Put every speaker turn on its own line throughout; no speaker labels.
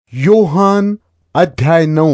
योहान अध्याय 9.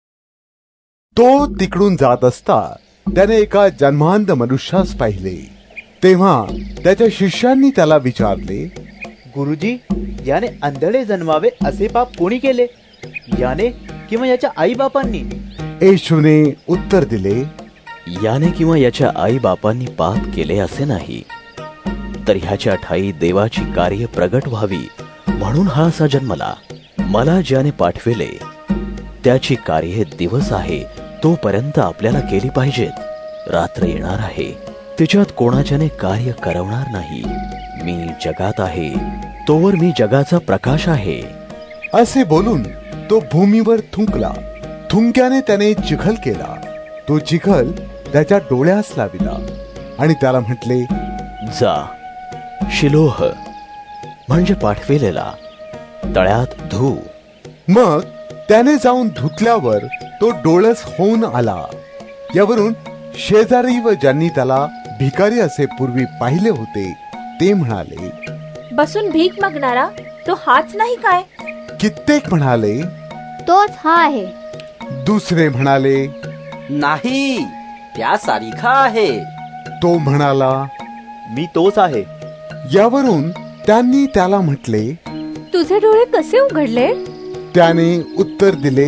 तो तिकडून जात असता त्याने एका जन्मांध मनुष्यास पाहिले. तेव्हा त्याच्या शिष्यांनी त्याला विचारले,
गुरुजी, याने आंधळे जन्मावे असे पाप कोणी केले, याने किंवा याच्या आई बापांनी?
येशूने उत्तर दिले,
याने किंवा याच्या आई बापांनी पाप केले असे नाही, तर ह्याच्या ठाई देवाची कार्य प्रगट व्हावी म्हणून हा असा जन्मला. मला ज्याने पाठविले त्याची कार्ये दिवस आहे तोपर्यंत आपल्याला केली पाहिजेत. रात्र येणार आहे, तिच्यात कोणाच्याने कार्य करवणार नाही. मी जगात आहे, तोवर मी जगाचा प्रकाश आहे.
असे बोलून तो भूमीवर थुंकला. थुंक्याने त्याने चिखल केला. तो चिखल त्याच्या डोळ्यास लाविला आणि त्याला म्हटले,
जा, शिलोह म्हणजे पाठविलेला, तळ्यात धू.
मग त्याने जाऊन धुतल्यावर तो डोळस होऊन आला. यावरून शेजारी व ज्यांनी त्याला भिकारी असे पूर्वी पाहिले होते ते म्हणाले,
बसून भीक मागणारा तो हाच नाही काय?
कित्येक म्हणाले,
तोच हा आहे.
दुसरे म्हणाले,
नाही, त्या सारिखा आहे.
तो म्हणाला,
मी तोच आहे.
यावरून त्यांनी त्याला म्हटले,
तुझे डोळे कसे उघडले?
त्याने उत्तर दिले,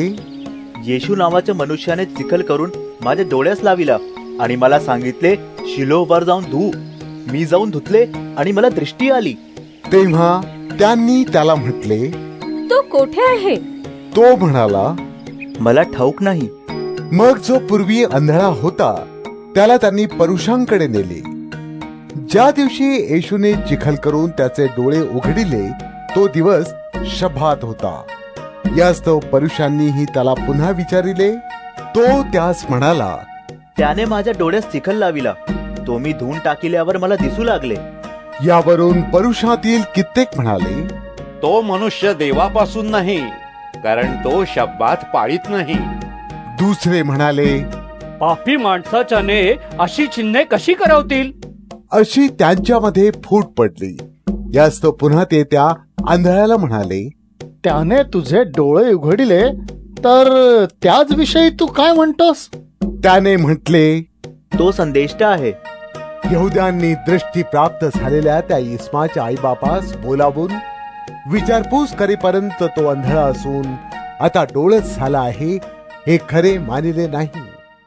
येशू नावाच्या मनुष्याने चिखल करून माझ्या डोळ्यास लाविला आणि मला सांगितले, शिलोहवर जाऊन धू. मी जाऊन धुतले आणि मला दृष्टी आली.
तेव्हा त्यांनी त्याला म्हटले,
तो कोठे आहे?
तो म्हणाला,
मला ठाऊक नाही.
मग जो पूर्वी आंधळा होता त्याला त्यांनी परुषांकडे नेले. ज्या दिवशी येशूने चिखल करून त्याचे डोळे उघडिले तो दिवस शब्बात होता. यास्तव परुषांनीही त्याला पुन्हा विचारिले. तो त्यास म्हणाला,
त्याने माझ्या डोळ्यास चिखल लाविला. तो मी धुवून टाकिल्यावर मला दिसू लागले.
यावरून परुषातील कित्येक म्हणाले,
तो मनुष्य देवापासून नाही, कारण तो शब्दात पाळीत नाही.
दुसरे म्हणाले,
पापी माणसाच्याने अशी चिन्हे कशी करवतील?
अशी त्यांच्यामध्ये फूट पडली. यास्तव पुन्हा ते त्या आंधळ्याला म्हणाले,
त्याने तुझे डोळे उघडिले, तर त्याच विषयी तू काय म्हणतोस?
त्याने म्हटले,
तो संदेष्टा आहे.
यहुद्यांनी दृष्टी प्राप्त झालेल्या त्या इस्माच्या आईबापास बोलावून विचारपूस करेपर्यंत तो आंधळा असून आता डोळस झाला आहे हे खरे मानिले नाही.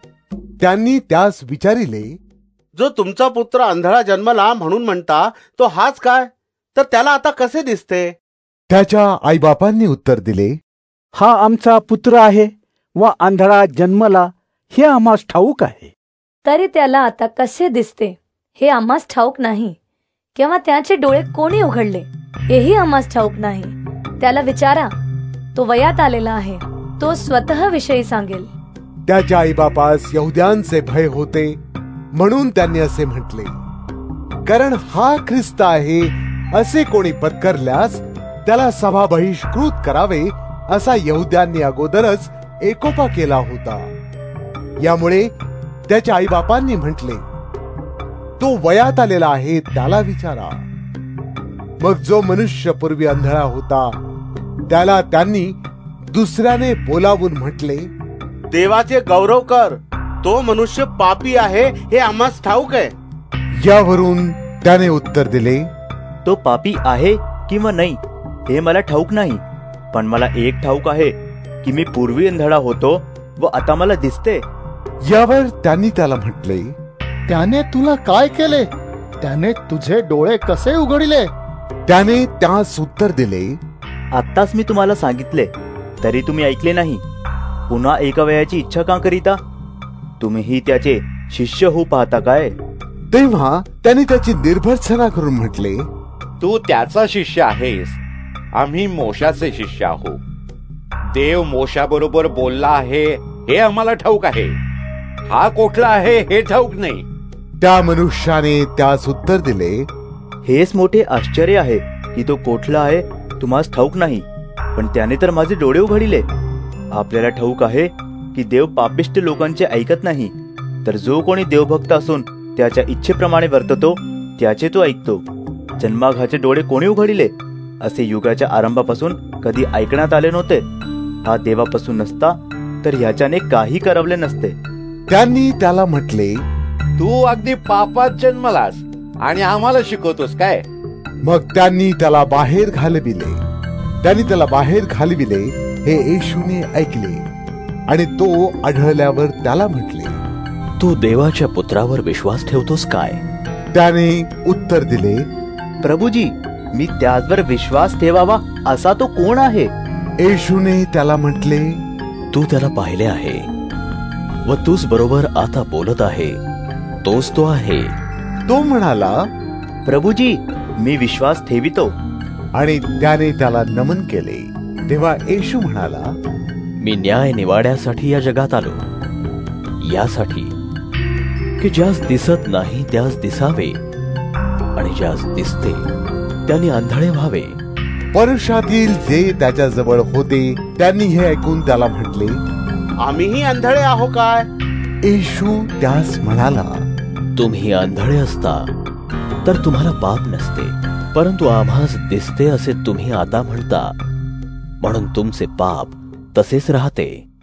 त्यांनी त्यास विचारिले,
जो तुमचा पुत्र आंधळा जन्मला म्हणून म्हणता तो हाच काय? तर त्याला आता कसे दिसते?
त्याच्या आईबापांनी उत्तर दिले,
हा आमचा पुत्र आहे व आंधळा जन्मला हे आम्हास ठाऊक आहे.
तरी त्याला आता कसे दिसते हे आम्हास ठाऊक नाही, किंवा त्याचे डोळे कोणी उघडले हेही आम्हास ठाऊक नाही. त्याला विचारा, तो वयात आलेला आहे, तो स्वतः विषयी सांगेल.
त्याच्या आईबापास यहुद्यांचे भय होते म्हणून त्यांनी असे म्हटले. कारण हा ख्रिस्त आहे असे कोणी पत्करल्यास त्याला सभा बहिष्कृत करावे असा यहुद्यांनी अगोदरच एकोपा केला होता. यामुळे त्याच्या आईबापांनी म्हटले, तो वयात आलेला आहे, त्याला विचारा. मग जो मनुष्य पूर्वी आंधळा होता त्याला त्यांनी दुसऱ्याने बोलावून म्हटले,
देवाचे गौरव कर. तो मनुष्य पापी आहे हे आम्हास ठाऊक आहे.
यावरून त्याने उत्तर दिले,
तो पापी आहे किंवा नाही हे मला ठाऊक नाही, पण मला एक ठाऊक आहे की मी पूर्वी आंधळा होतो व आता मला दिसते.
यावर त्यांनी त्याला म्हटले,
त्याने तुला काय केले? त्याने तुझे डोळे कसे उघडिले?
त्याने त्यास उत्तर दिले,
आत्ताच मी तुम्हाला सांगितले, तरी तुम्ही ऐकले नाही. पुन्हा एका वयाची इच्छा का करीता? तुम्हीही त्याचे शिष्य होऊ पाहता काय?
तेव्हा त्यांनी त्याची निर्भर्त्सना करून म्हटले,
तू त्याचा शिष्य आहेस, आम्ही मोशाचे शिष्य आहोत. देव मोशाबरोबर बोलला आहे हे आम्हाला ठाऊक आहे, हा कोठला आहे हे ठाऊक नाही.
त्या मनुष्याने त्यास उत्तर दिले,
हेच मोठे आश्चर्य आहे की तो कोठला आहे तुम्हास ठाऊक नाही, पण त्याने तर माझे डोळे उघडिले. आपल्याला ठाऊक आहे की देव पापिष्ट लोकांचे ऐकत नाही, तर जो कोणी देवभक्त असून त्याच्या इच्छेप्रमाणे वर्ततो त्याचे तो ऐकतो. जन्माघाचे डोळे कोणी उघडिले? असे युगाच्या आरंभापासून कधी ऐकण्यात आले नव्हते. हा देवापासून नसता तर ह्याच्याने काही करवले नसते.
त्यांनी त्याला म्हटले,
तू अगदी पापात जन्मलास आणि आम्हाला शिकवतोस काय?
मग त्यांनी त्याला बाहेर घालविले. हे येशूने ऐकले आणि तो आढळल्यावर त्याला म्हटले,
तू देवाच्या पुत्रावर विश्वास ठेवतोस काय?
त्याने उत्तर दिले,
प्रभूजी, मी त्याचवर विश्वास ठेवावा असा तो कोण आहे?
येशूने त्याला म्हटले,
तू त्याला पाहिले आहे व तूच बरोबर आता बोलत आहे, तोच तो आहे.
तो म्हणाला,
प्रभूजी, मी विश्वास ठेवितो.
आणि त्याने त्याला नमन केले. तेव्हा येशू म्हणाला,
मी न्याय निवाड्यासाठी या जगात आलो, यासाठी की ज्यास दिसत नाही त्यास दिसावे आणि ज्यास दिसते त्यांनी आंधळे व्हावे.
परशातील जे त्याच्या जवळ होते त्यांनी हे ऐकून त्याला म्हटले,
आम्हीही आंधळे आहो काय?
येशू त्यास म्हणाला,
तुम्ही आंधळे असता तर तुम्हाला पाप नसते, परंतु आम्हास दिसते असे तुम्ही आता म्हणता, म्हणून तुमचे पाप तसेच राहते.